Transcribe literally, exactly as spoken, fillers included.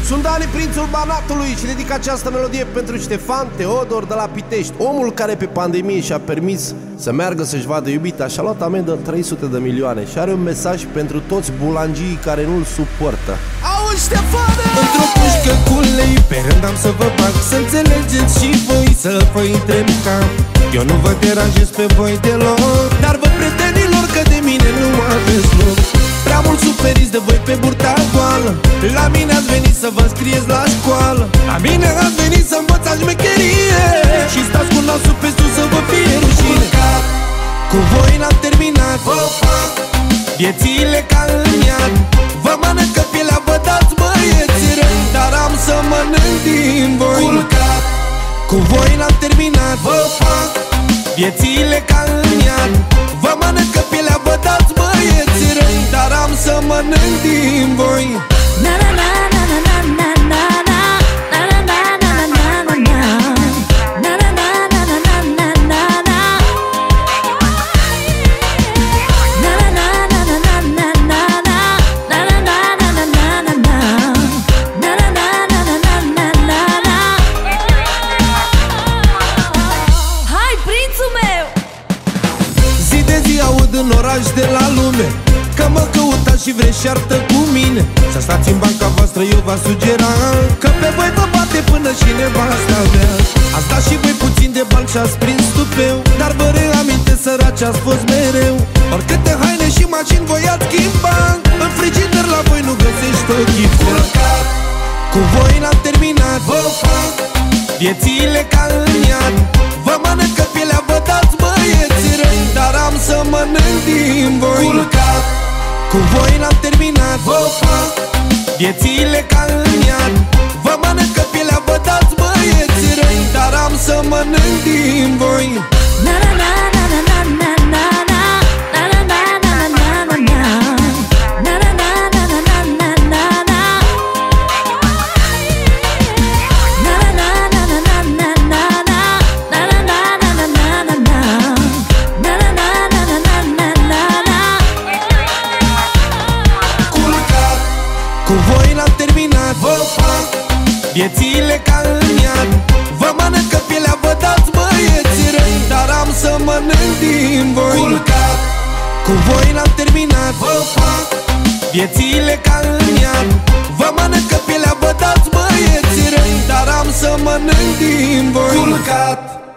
Sunt Dani, prințul Banatului, și dedic această melodie pentru Ștefan Teodor de la Pitești. Omul care pe pandemie și-a permis să meargă să-și vadă iubita și-a luat amendă trei sute de milioane și are un mesaj pentru toți bulangii care nu-l suportă. Auzi, Ștefane! Într-o pușcă cu lei pe rând am să vă bag, să înțelegeți și voi, să vă intre în cap. Eu nu vă deranjez pe voi deloc, dar vă prietenilor că de mine nu aveți loc. Prea mult suferiți de voi pe burta goală. La mine ați venit să vă înscrieți la școală. La mine ați venit să învățați șmecherie și stați cu nasul pe sus să vă fie rușine. Cu voi n-am terminat viețile ca în iad. Vă mănâncă pielea, vă dați băieți răi, dar am să mănânc din voi. Cu voi n-am terminat viețile ca în iad. Vă mănâncă pielea, vă dați băieți răi, dar am să mănânc din voi. Na na na na na na na na. În oraș de la lume că mă căutați și vreți șartă cu mine. Să stați în banca voastră, eu v-aș sugera că pe voi vă bate până și nevasta mea. Ați dat și voi puțin de bani și-ați prins tupeu, dar vă reaminte, săraci, ați fost mereu. Oricâte haine și mașini voi ați schimba, în frigider la voi nu găsești o chiflă. Cu voi n-am terminat viețile ca în iad. Vă mănâncă pielea, vă dați băieți răi, dar am să mănânc din voi. Cu voi n-am terminat viețile ca în iad. Vă mănâncă pielea, vă dați băieți răi, dar am să mănânc din voi. Na na na na na na na na. Cu voi n-am terminat viețile ca în iad. Vă mănâncă pielea, vă dați băieți răi, dar am să mănânc din voi. Cu voi n-am terminat viețile ca în iad. Vă mănâncă pielea, vă dați băieți răi, dar am să mănânc din voi.